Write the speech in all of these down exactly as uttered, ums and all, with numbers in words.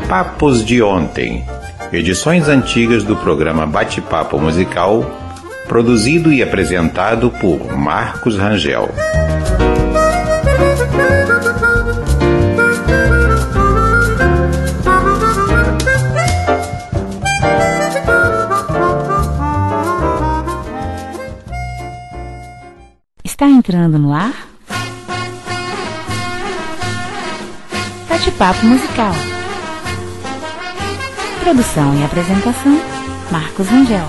Papos de Ontem, edições antigas do programa Bate-Papo Musical, produzido e apresentado por Marcos Rangel. Está entrando no ar Bate-Papo Musical. Produção e apresentação, Marcos Rangel.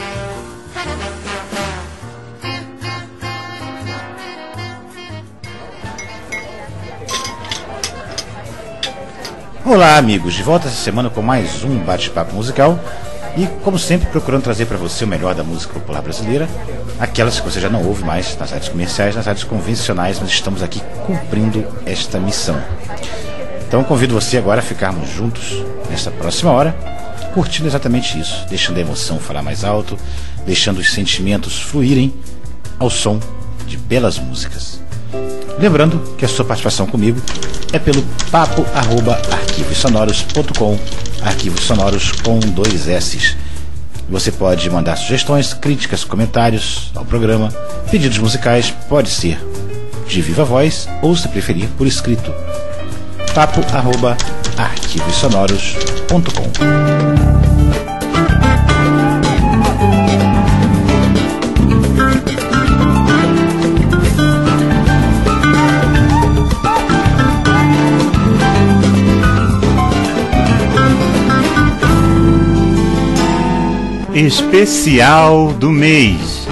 Olá, amigos, de volta essa semana com mais um Bate-Papo Musical e, como sempre, procurando trazer para você o melhor da música popular brasileira, aquelas que você já não ouve mais nas rádios comerciais, nas rádios convencionais, mas estamos aqui cumprindo esta missão. Então convido você agora a ficarmos juntos nesta próxima hora, curtindo exatamente isso, deixando a emoção falar mais alto, deixando os sentimentos fluírem ao som de belas músicas. Lembrando que a sua participação comigo é pelo papo arroba arquivos sonoros ponto com, arquivos sonoros com dois S's. Você pode mandar sugestões, críticas, comentários ao programa, pedidos musicais, pode ser de viva voz ou, se preferir, por escrito. papo arroba arquivos sonoros ponto com. Especial do mês.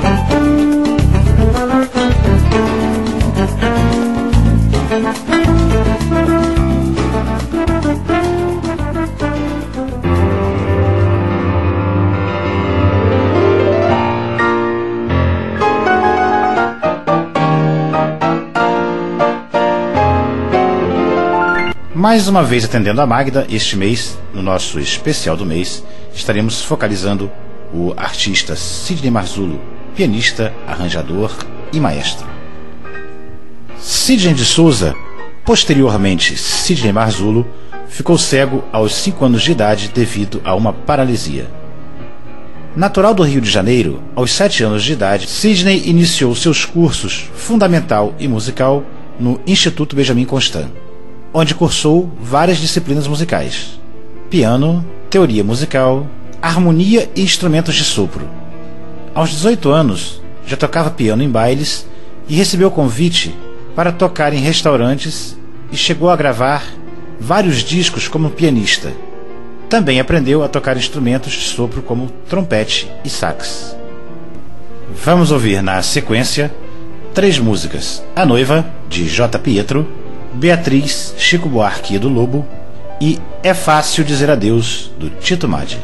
Mais uma vez atendendo a Magda, este mês, no nosso especial do mês, estaremos focalizando o artista Sidney Marzullo, pianista, arranjador e maestro. Sidney de Souza, posteriormente Sidney Marzullo, ficou cego aos cinco anos de idade devido a uma paralisia. Natural do Rio de Janeiro, aos sete anos de idade, Sidney iniciou seus cursos fundamental e musical no Instituto Benjamin Constant, onde cursou várias disciplinas musicais: piano, teoria musical, harmonia e instrumentos de sopro. Aos dezoito anos, já tocava piano em bailes e recebeu convite para tocar em restaurantes e chegou a gravar vários discos como pianista. Também aprendeu a tocar instrumentos de sopro como trompete e sax. Vamos ouvir na sequência três músicas: A Noiva, de J. Pietro, Beatriz, Chico Buarque e do Lobo, e É Fácil Dizer Adeus, do Tito Maddi.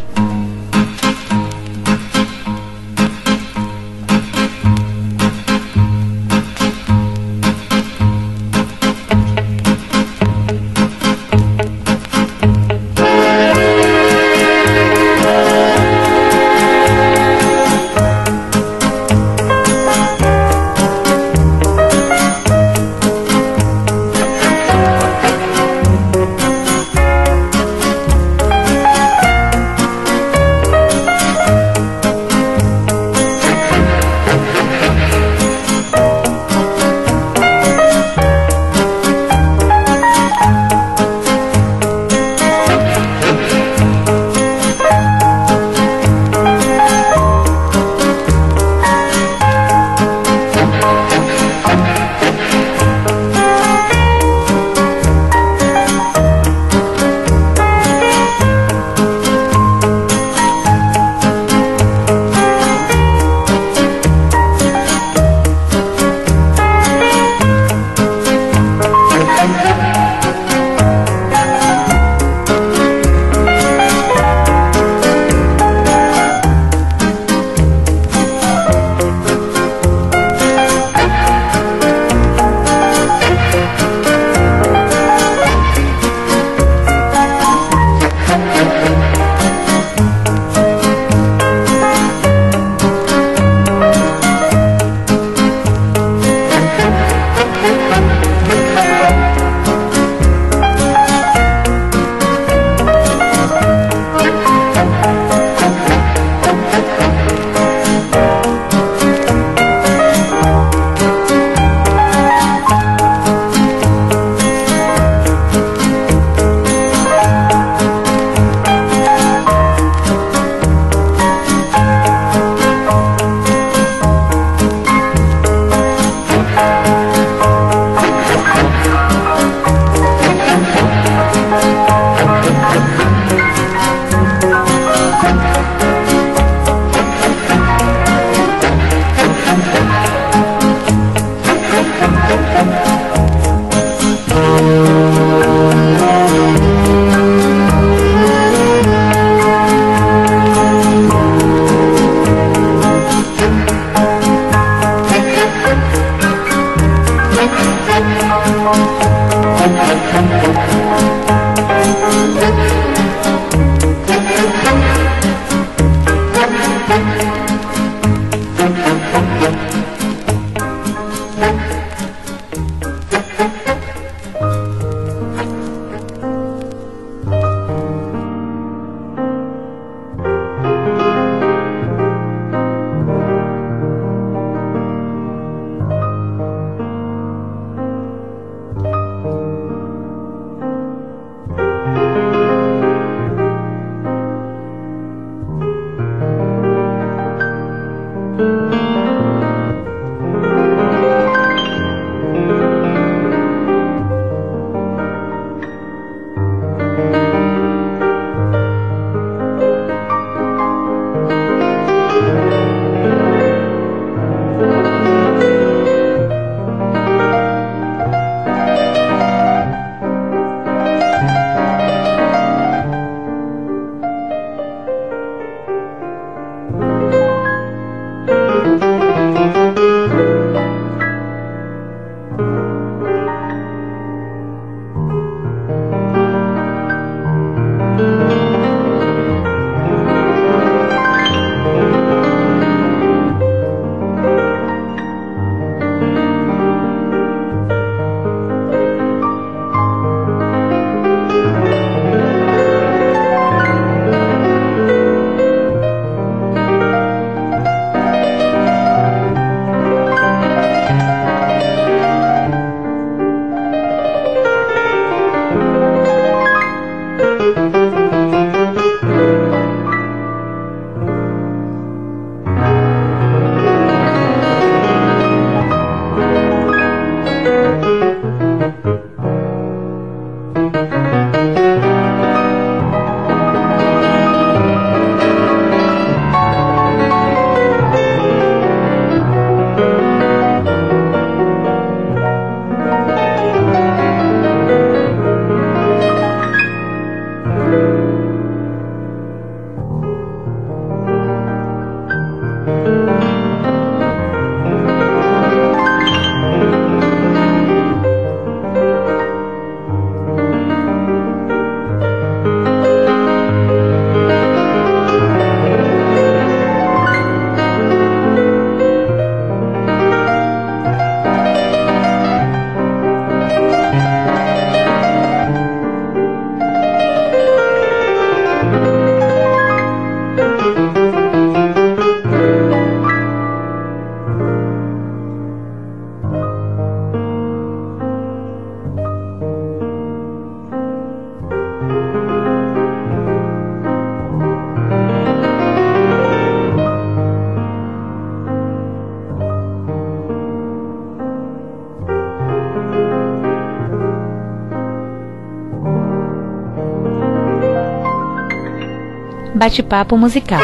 Bate-papo musical.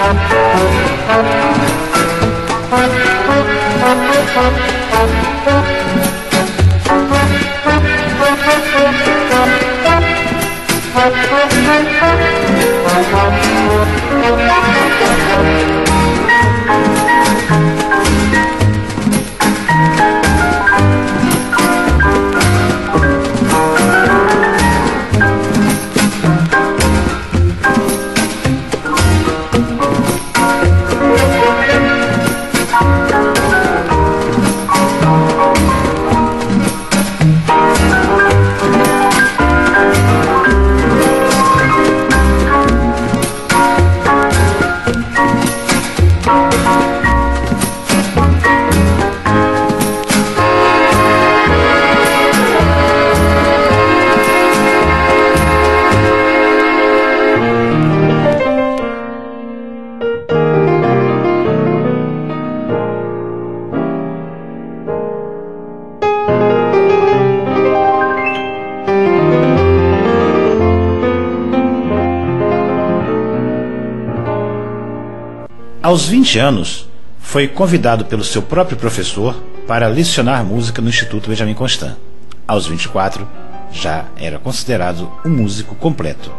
Aos vinte anos, foi convidado pelo seu próprio professor para lecionar música no Instituto Benjamin Constant. Aos vinte e quatro, já era considerado um músico completo.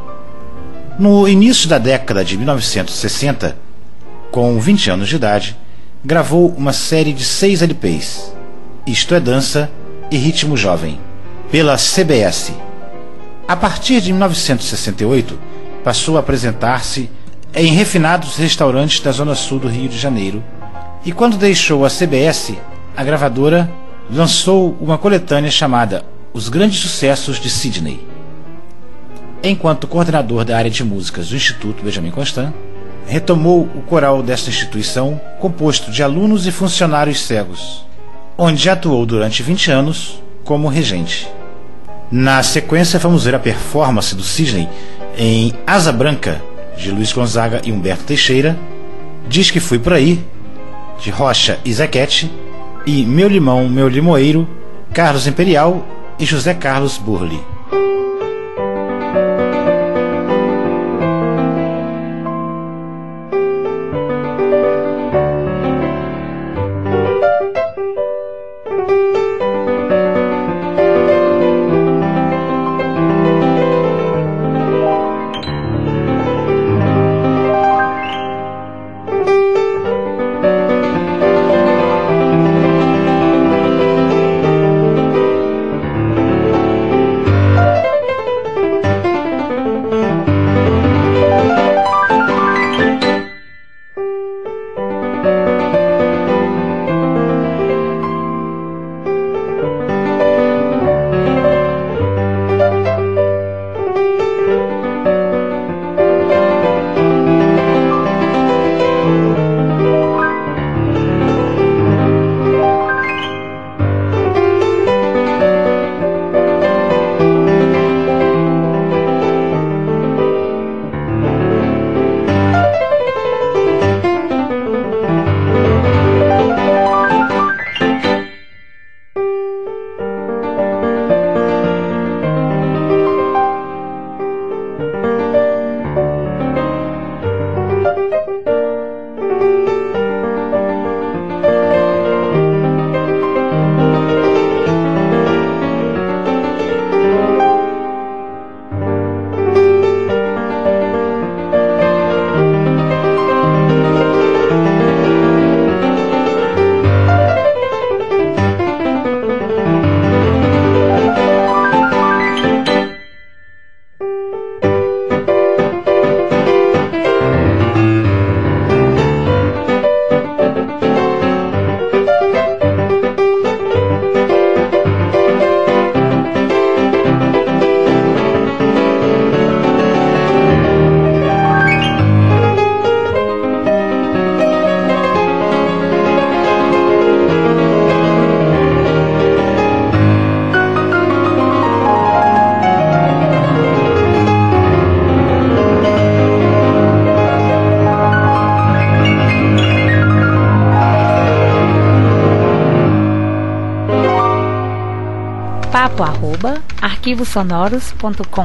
No início da década de mil novecentos e sessenta, com vinte anos de idade, gravou uma série de seis L Ps, Isto é Dança e Ritmo Jovem, pela C B S. A partir de mil novecentos e sessenta e oito, passou a apresentar-se em refinados restaurantes da zona sul do Rio de Janeiro, e quando deixou a C B S, a gravadora lançou uma coletânea chamada Os Grandes Sucessos de Sydney. Enquanto coordenador da área de músicas do Instituto Benjamin Constant, retomou o coral desta instituição, composto de alunos e funcionários cegos, onde atuou durante vinte anos como regente. Na sequência, vamos ver a performance do Sydney em Asa Branca, de Luiz Gonzaga e Humberto Teixeira, Diz que Fui Por Aí, de Rocha e Zequete, e Meu Limão, Meu Limoeiro, Carlos Imperial e José Carlos Burli. papo arroba arquivosonoros ponto com.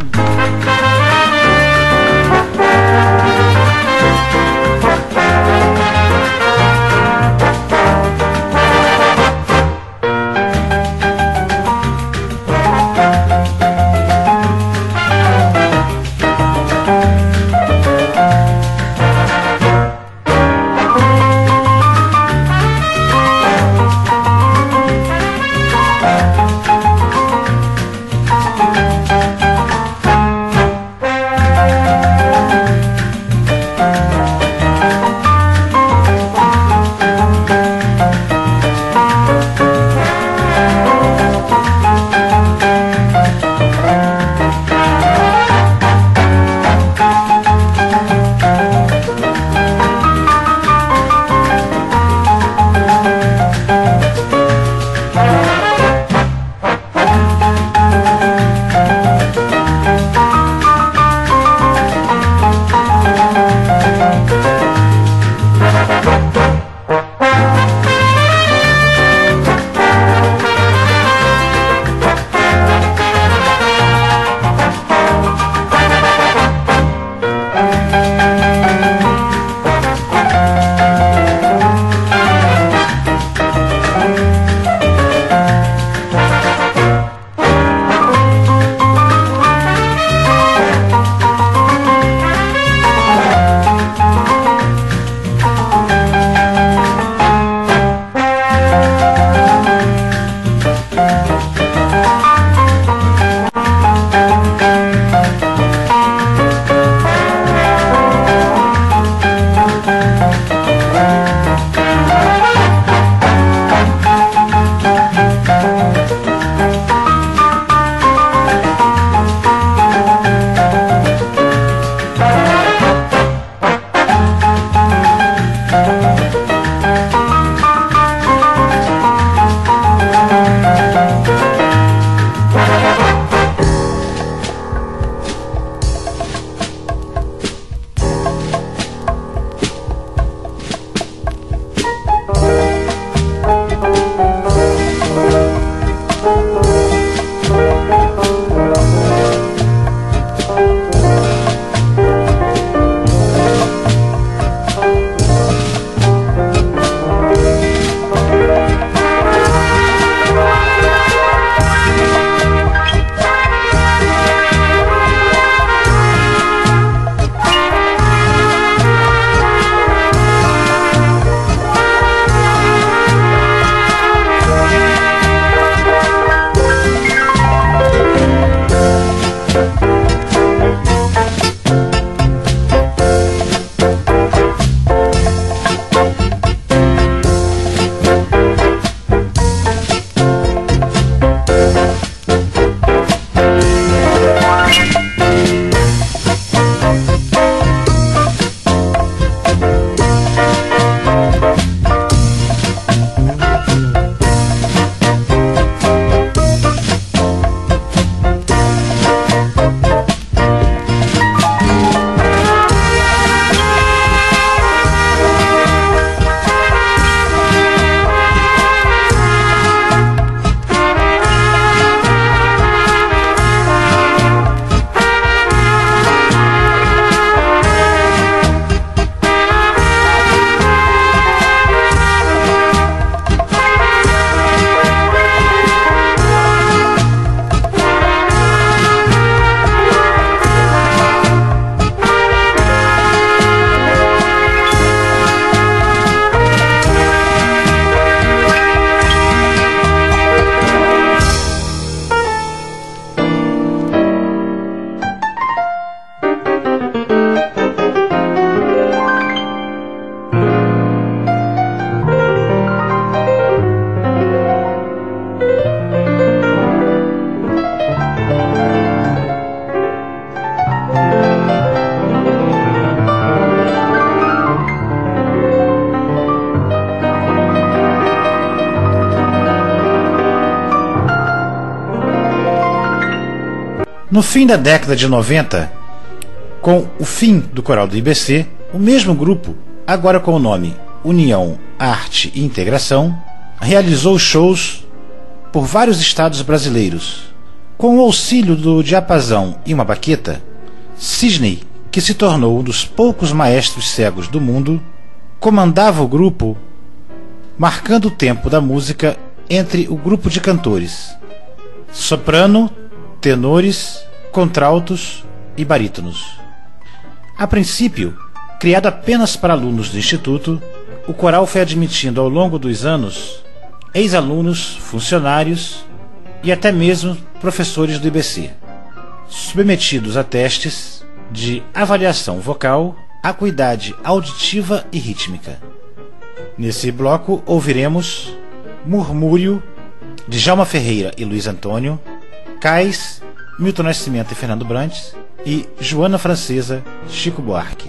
No fim da década de noventa, com o fim do coral do I B C, o mesmo grupo, agora com o nome União, Arte e Integração, realizou shows por vários estados brasileiros. Com o auxílio do diapasão e uma baqueta, Sidney, que se tornou um dos poucos maestros cegos do mundo, comandava o grupo, marcando o tempo da música entre o grupo de cantores, soprano, tenores, contraltos e barítonos. A princípio, criado apenas para alunos do Instituto, o coral foi admitindo ao longo dos anos ex-alunos, funcionários e até mesmo professores do I B C, submetidos a testes de avaliação vocal, acuidade auditiva e rítmica. Nesse bloco ouviremos Murmúrio, de Djalma Ferreira e Luiz Antônio, Cais, Milton Nascimento e Fernando Brantes, e Joana Francesa, Chico Buarque.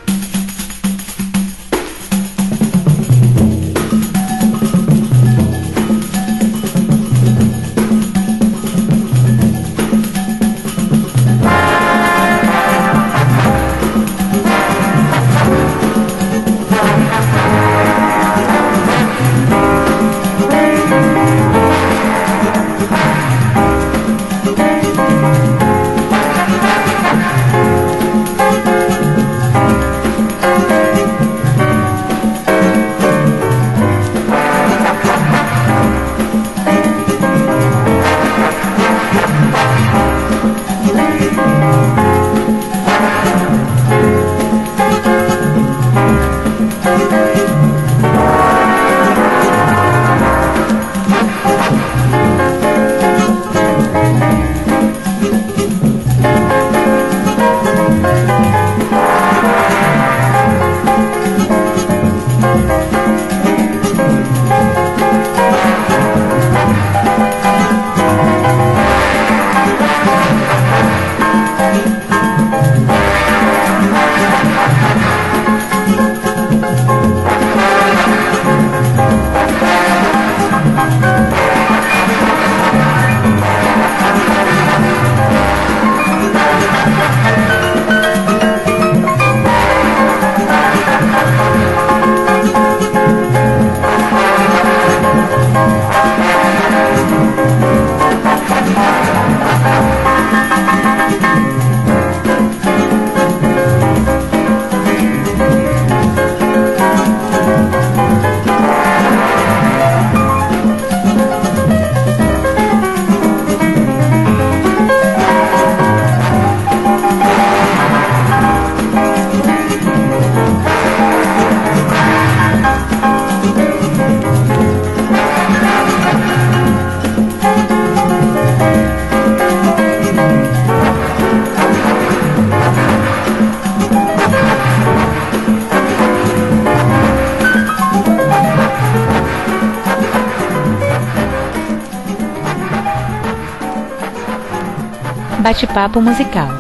Bate-papo musical.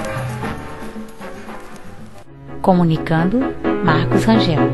Comunicando, Marcos Rangel.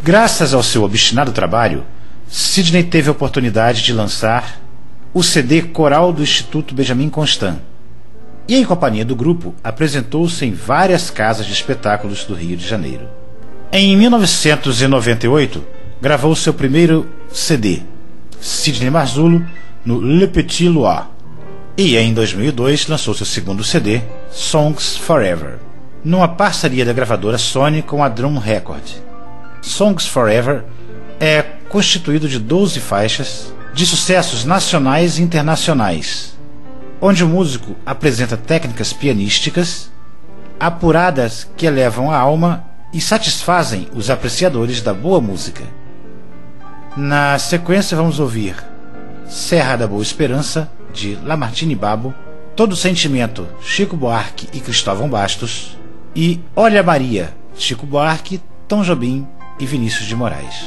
Graças ao seu obstinado trabalho, Sidney teve a oportunidade de lançar o C D Coral do Instituto Benjamin Constant e, em companhia do grupo, apresentou-se em várias casas de espetáculos do Rio de Janeiro. Em mil novecentos e noventa e oito, gravou seu primeiro C D, Sidney Marzullo, no Le Petit Loire, e em dois mil e dois lançou seu segundo C D, Songs Forever, numa parceria da gravadora Sony com a Drum Record. Songs Forever é constituído de doze faixas de sucessos nacionais e internacionais, onde o músico apresenta técnicas pianísticas apuradas que elevam a alma e satisfazem os apreciadores da boa música. Na sequência vamos ouvir Serra da Boa Esperança, de Lamartine Babo, Todo Sentimento, Chico Buarque e Cristóvão Bastos, e Olha Maria, Chico Buarque, Tom Jobim e Vinícius de Moraes.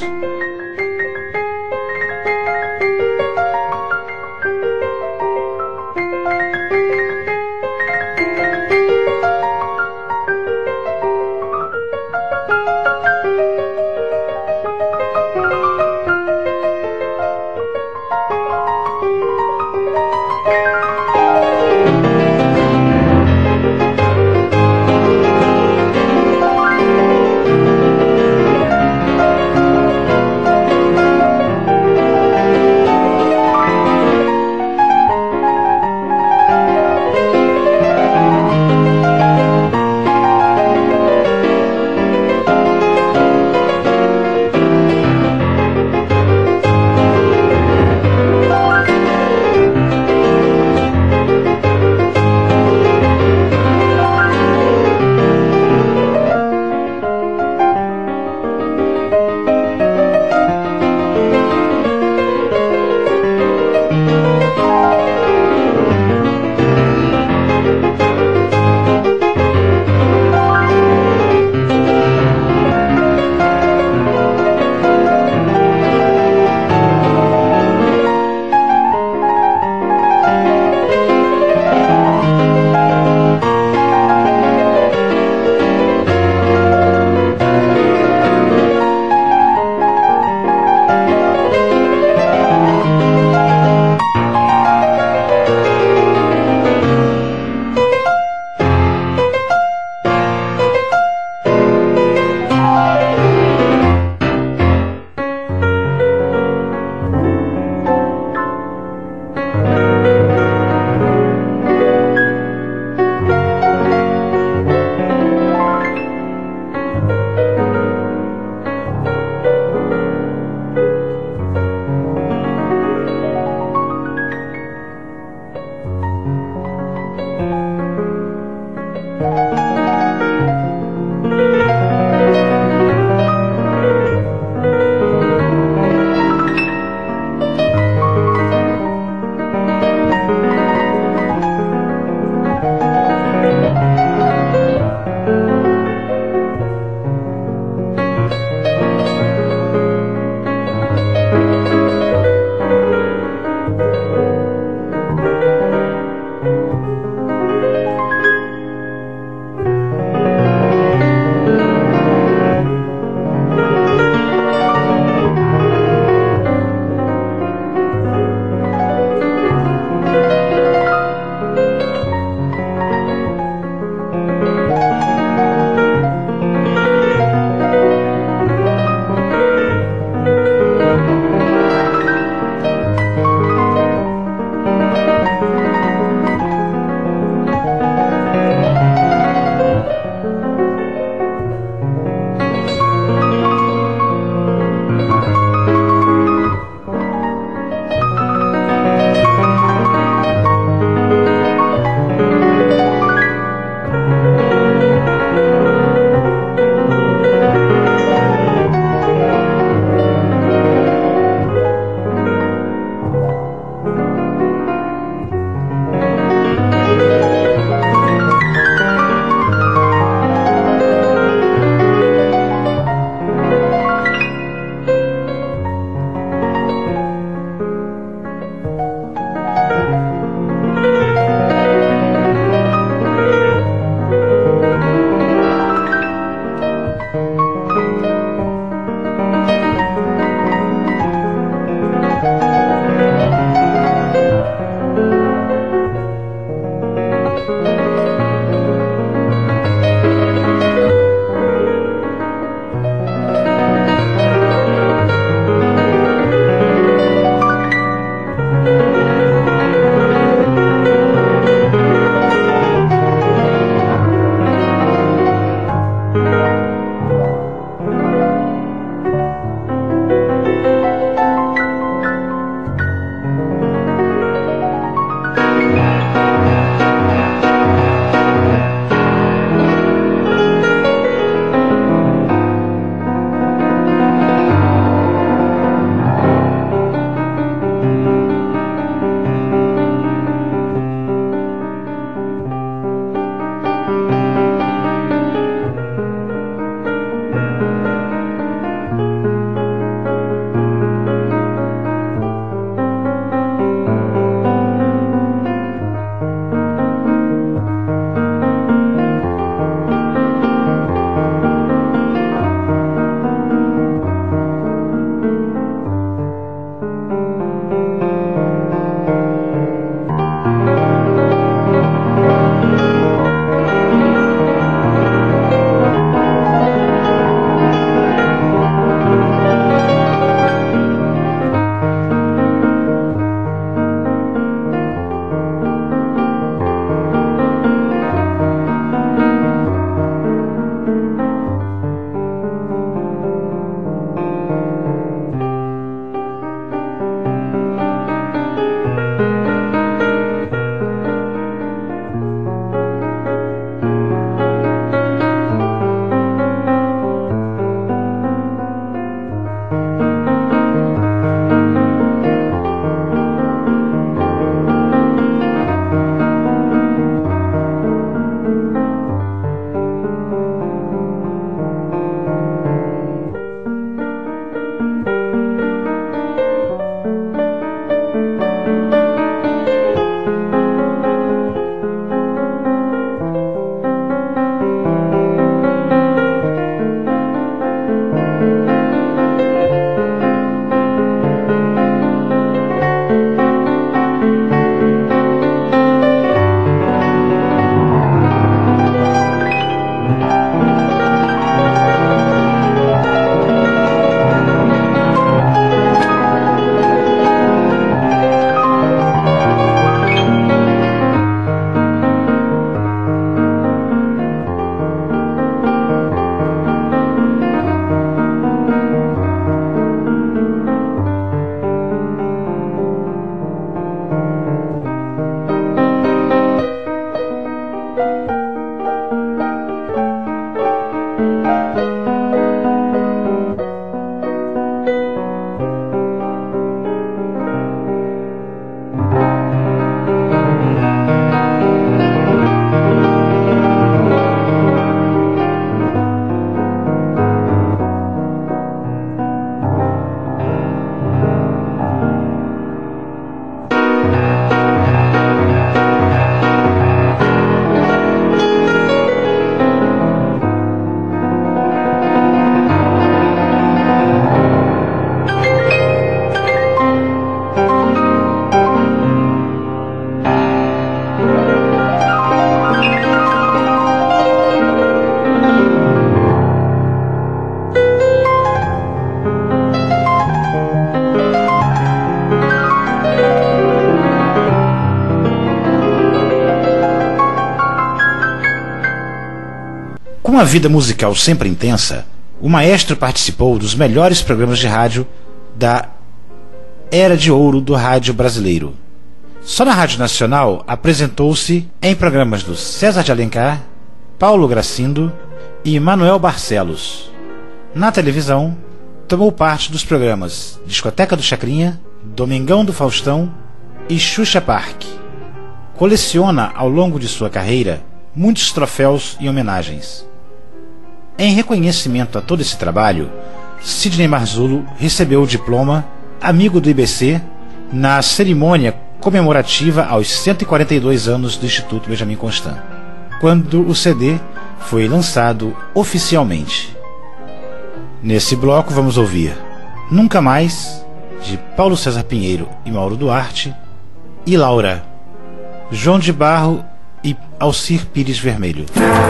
Com uma vida musical sempre intensa, o maestro participou dos melhores programas de rádio da Era de Ouro do rádio brasileiro. Só na Rádio Nacional apresentou-se em programas do César de Alencar, Paulo Gracindo e Manuel Barcelos. Na televisão, tomou parte dos programas Discoteca do Chacrinha, Domingão do Faustão e Xuxa Park. Coleciona ao longo de sua carreira muitos troféus e homenagens. Em reconhecimento a todo esse trabalho, Sidney Marzullo recebeu o diploma Amigo do I B C na cerimônia comemorativa aos cento e quarenta e dois anos do Instituto Benjamin Constant, quando o C D foi lançado oficialmente. Nesse bloco vamos ouvir Nunca Mais, de Paulo César Pinheiro e Mauro Duarte, e Laura, João de Barro e Alcir Pires Vermelho.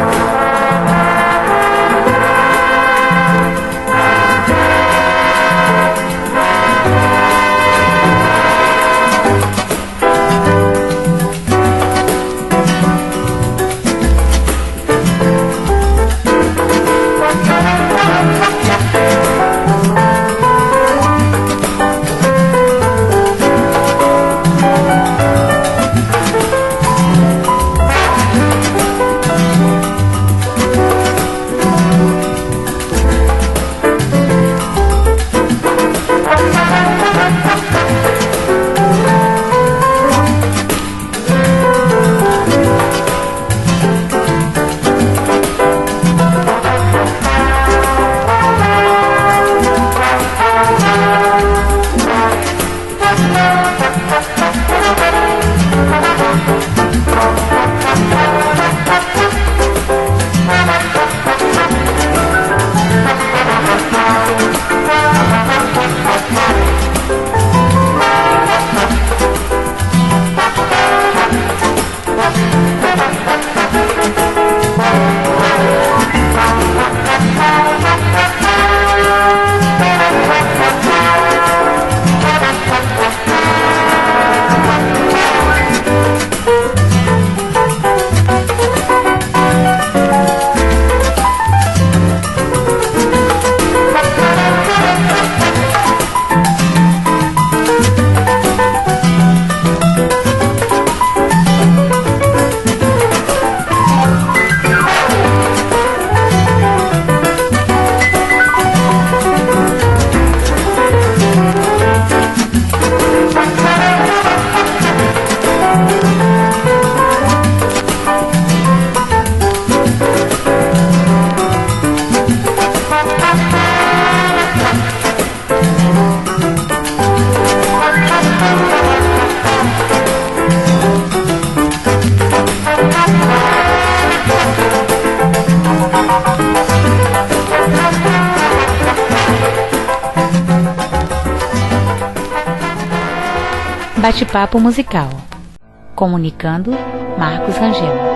Bate-papo musical. Comunicando, Marcos Rangel.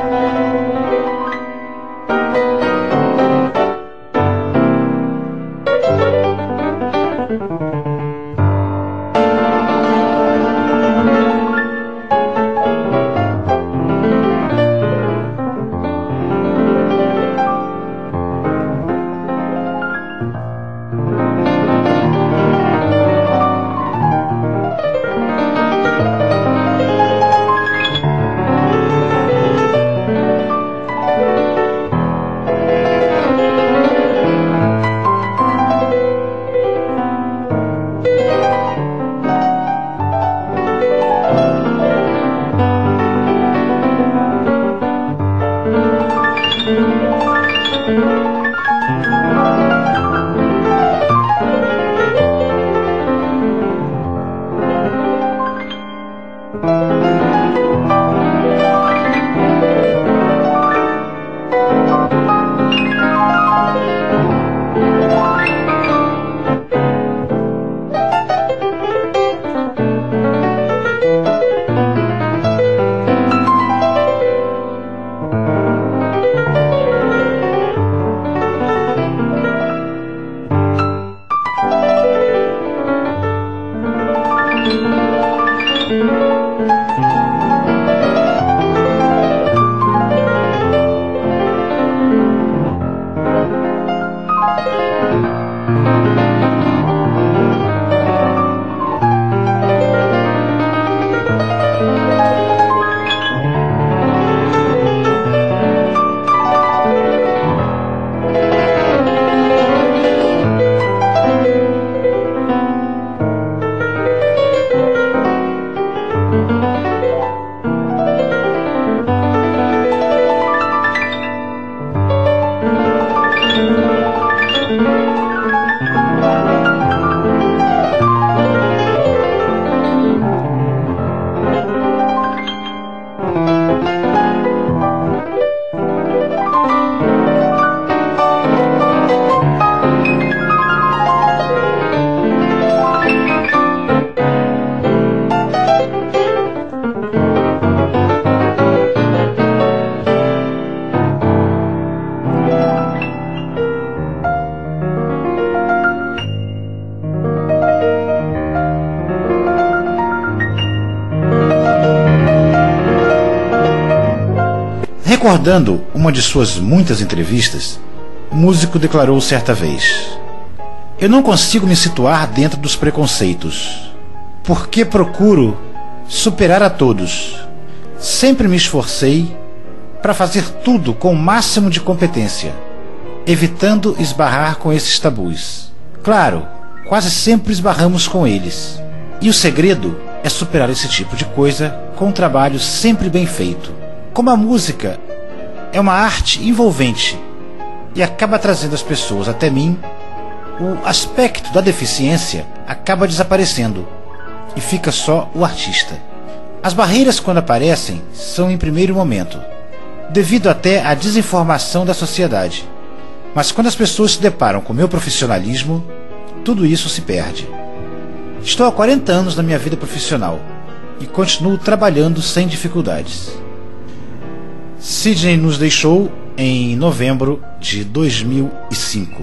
Recordando uma de suas muitas entrevistas, o músico declarou certa vez: eu não consigo me situar dentro dos preconceitos, porque procuro superar a todos. Sempre me esforcei para fazer tudo com o máximo de competência, evitando esbarrar com esses tabus. Claro, quase sempre esbarramos com eles, e o segredo é superar esse tipo de coisa com um trabalho sempre bem feito. Como a música é uma arte envolvente e acaba trazendo as pessoas até mim, o aspecto da deficiência acaba desaparecendo e fica só o artista. As barreiras, quando aparecem, são em primeiro momento, devido até à desinformação da sociedade. Mas quando as pessoas se deparam com o meu profissionalismo, tudo isso se perde. Estou há quarenta anos na minha vida profissional e continuo trabalhando sem dificuldades. Sidney nos deixou em novembro de dois mil e cinco.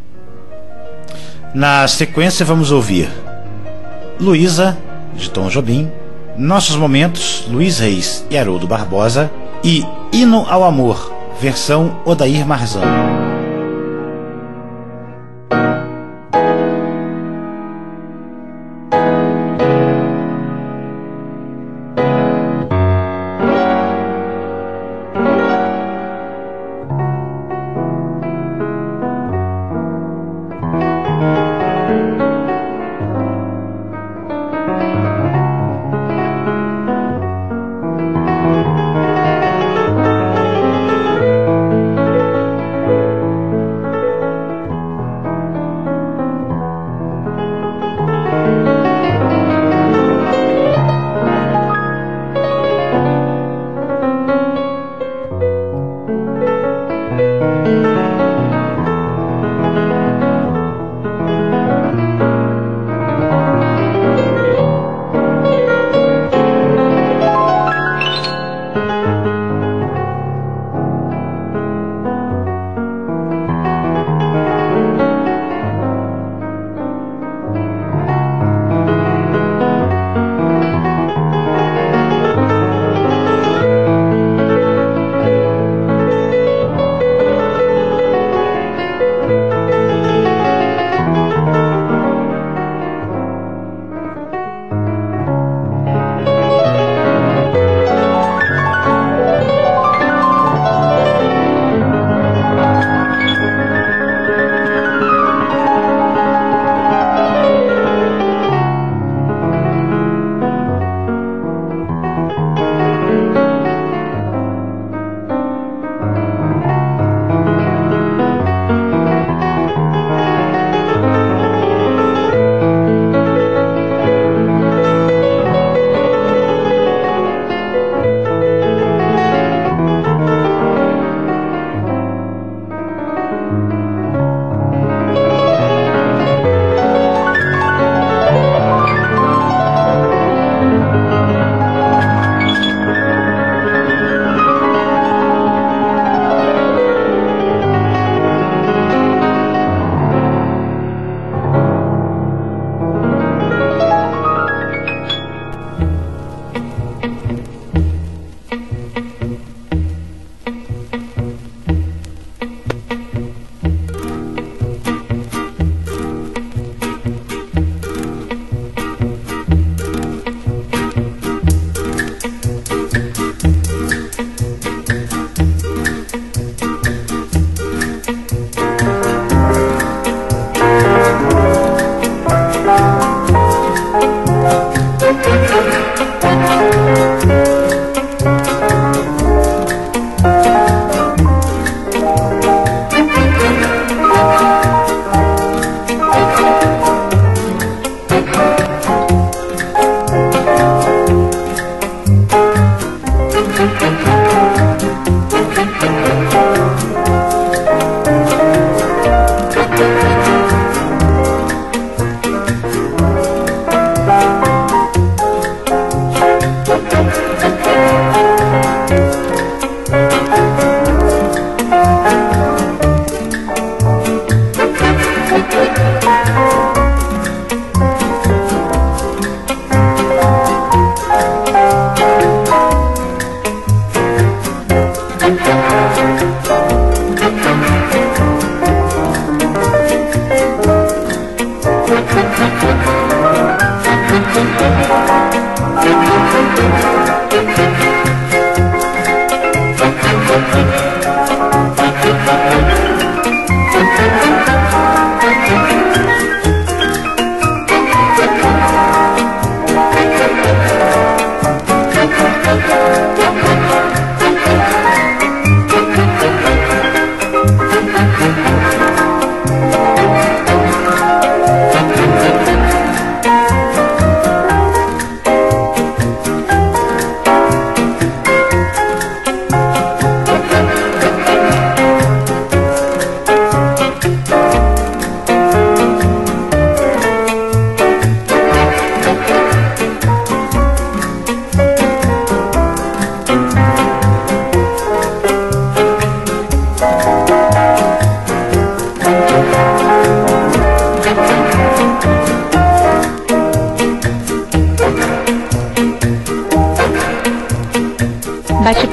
Na sequência vamos ouvir Luísa, de Tom Jobim, Nossos Momentos, Luiz Reis e Haroldo Barbosa, e Hino ao Amor, versão Odair Marzano.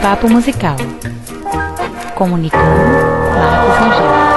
Bate-Papo Musical. Comunicando, Marcos Rangel.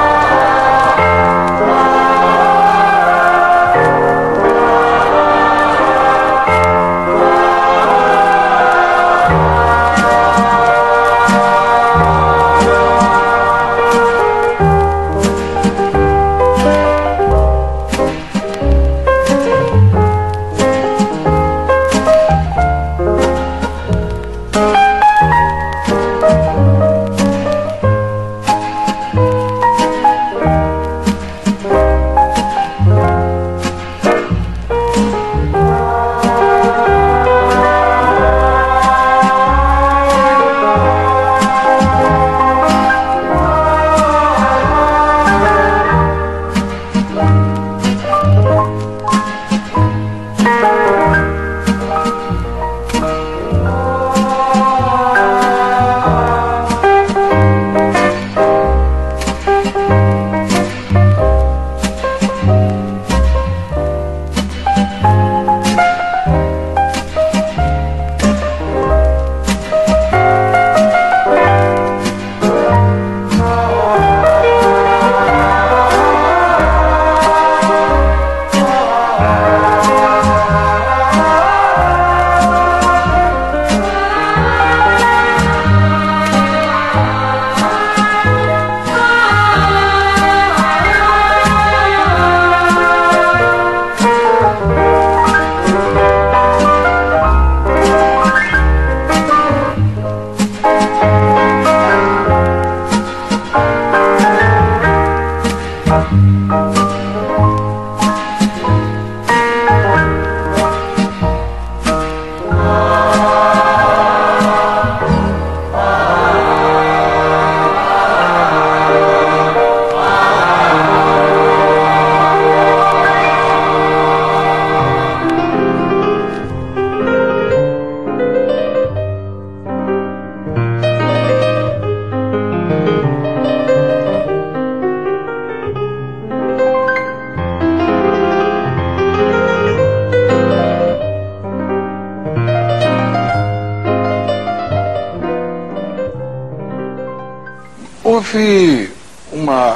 Houve uma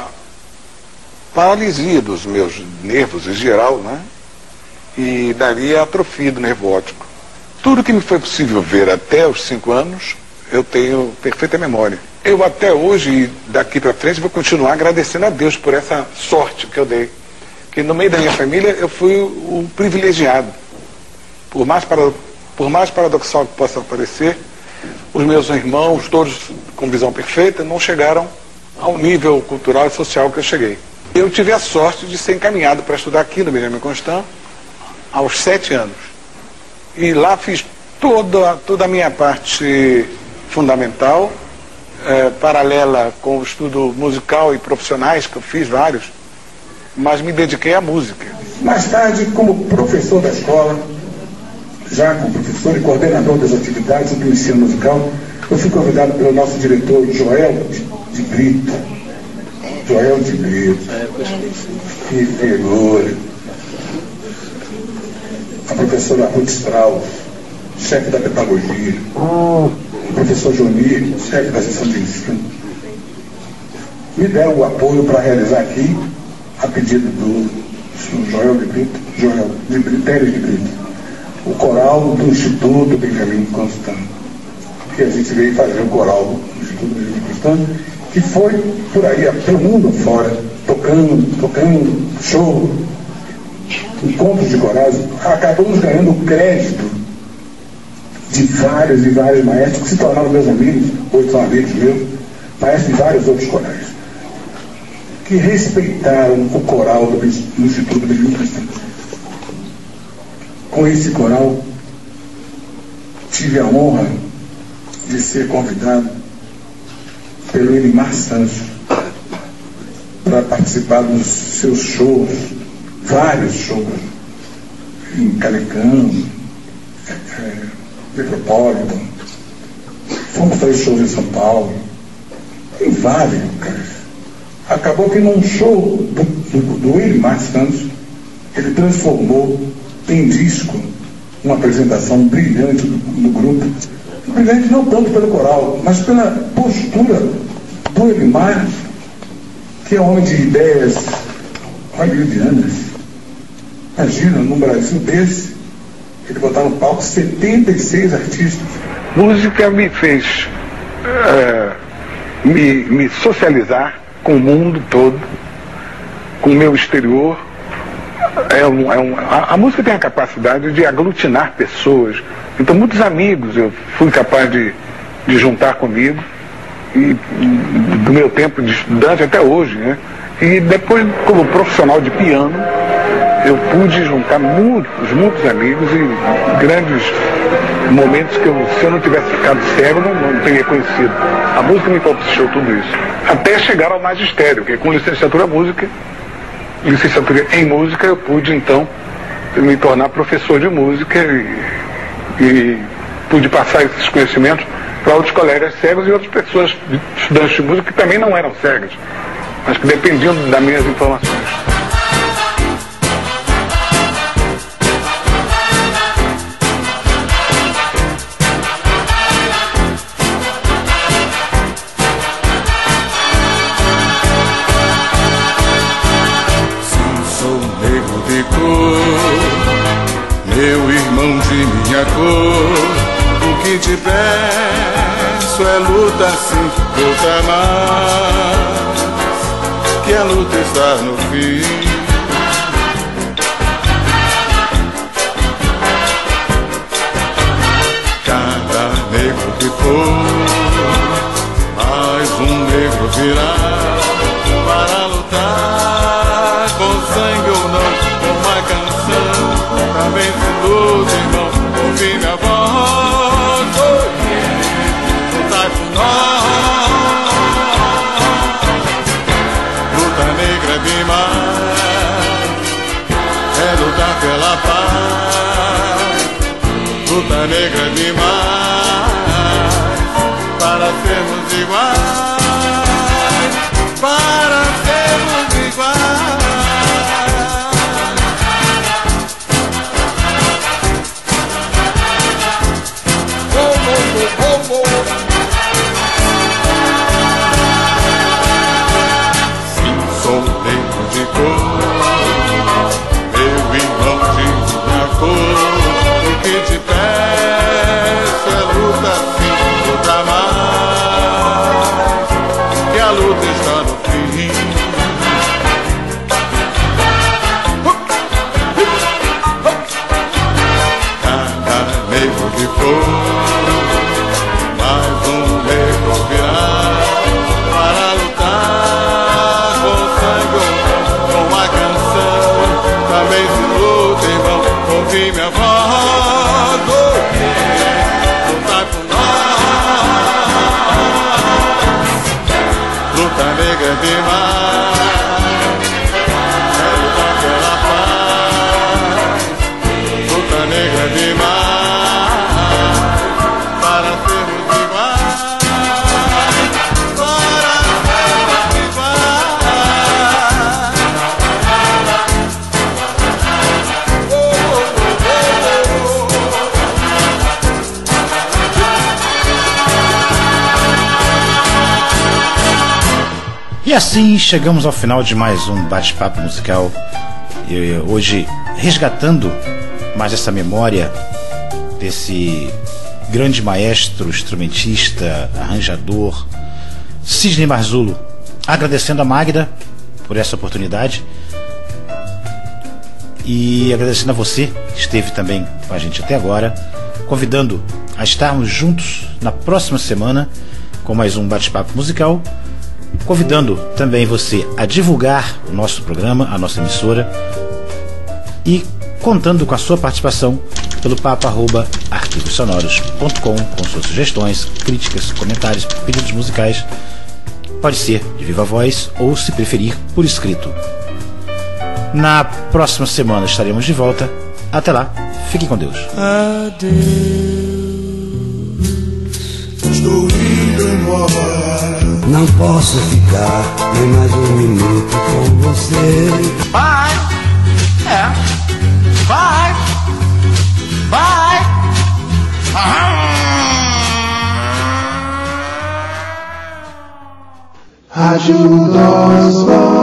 paralisia dos meus nervos em geral, né? E dali a atrofia do nervo óptico. Tudo que me foi possível ver até os cinco anos, eu tenho perfeita memória. Eu até hoje, e daqui para frente, vou continuar agradecendo a Deus por essa sorte que eu dei. Que no meio da minha família eu fui o privilegiado. Por mais, para, por mais paradoxal que possa parecer, os meus irmãos, todos com visão perfeita, não chegaram ao nível cultural e social que eu cheguei. Eu tive a sorte de ser encaminhado para estudar aqui no Benjamin Constant aos sete anos. E lá fiz toda, toda a minha parte fundamental, eh, paralela com o estudo musical e profissionais, que eu fiz vários, mas me dediquei à música. Mais tarde, como professor da escola, já como professor e coordenador das atividades do ensino musical, eu fui convidado pelo nosso diretor Joel de Brito. Joel de Brito. Que figura. A professora Ruth Strauss, chefe da pedagogia. O professor Johnny, chefe da gestão de ensino. Me deram o apoio para realizar aqui, a pedido do Joel de Brito, Joel de Brito, Teres de Brito, o coral do Instituto Benjamin Constant. Que a gente veio fazer o coral do Instituto Benjamin Constant, que foi por aí, pelo mundo fora, tocando, tocando, show, encontros de corais. Acabamos ganhando o crédito de vários e vários maestros que se tornaram meus amigos, hoje são amigos meus, maestros de vários outros corais, que respeitaram o coral do, do Instituto Benjamin Constant. Com esse coral, tive a honra de ser convidado pelo Elimar Santos para participar dos seus shows, vários shows, em Calecão, é, Metropolitan, fomos fazer shows em São Paulo, em vários lugares. Acabou que num show do, do, do Elimar Santos, ele transformou em disco uma apresentação brilhante do, do grupo, brilhante não tanto pelo coral, mas pela postura do Elimar, que é um homem de ideias hollywoodianas. Imagina, num Brasil desse, ele botar no palco setenta e seis artistas. Música me fez é, me, me socializar com o mundo todo, com o meu exterior. É um, é um, a, a música tem a capacidade de aglutinar pessoas. Então, muitos amigos eu fui capaz de, de juntar comigo, e do meu tempo de estudante até hoje, né? E depois, como profissional de piano, eu pude juntar muitos, muitos amigos e grandes momentos que eu, se eu não tivesse ficado cego, não, não teria conhecido. A música me propiciou tudo isso. Até chegar ao magistério, que com licenciatura em música, licenciatura em música, eu pude então me tornar professor de música e, e pude passar esses conhecimentos para outros colegas cegos e outras pessoas, estudantes de música, que também não eram cegas, mas que dependiam das minhas informações. Meu irmão de minha cor, o que te peço é luta sim, luta mais, que a luta está no fim. Cada negro que for, mais um negro virá para lutar, com sangue ou não. Também se luta, irmão, ouvi minha voz, lutar por nós. Luta negra é demais, é lutar pela paz. Luta negra é demais, para sermos iguais, para sermos iguais. Sim, sou negro de cor, meu irmão de minha cor, o que te peço é luta sim, luta mais, que a luta está no fim. Cada negro de cor, ouvi minha voz, lutar por nós. Luta negra é demais, é lutar pela paz. Luta negra é demais, para sermos iguais, para sermos iguais. E assim chegamos ao final de mais um bate-papo musical. E hoje resgatando mais essa memória desse grande maestro, instrumentista, arranjador, Sidney Marzullo. Agradecendo a Magda por essa oportunidade e agradecendo a você que esteve também com a gente até agora, convidando a estarmos juntos na próxima semana com mais um bate-papo musical, convidando também você a divulgar o nosso programa, a nossa emissora, e contando com a sua participação pelo papo arroba arquivos sonoros ponto com, com suas sugestões, críticas, comentários, pedidos musicais. Pode ser de viva voz ou, se preferir, por escrito. Na próxima semana estaremos de volta. Até lá, fiquem com Deus. Adeus, estou indo embora. Não posso ficar nem mais um minuto com você. Vai, é, vai, vai. Aham. ajuda os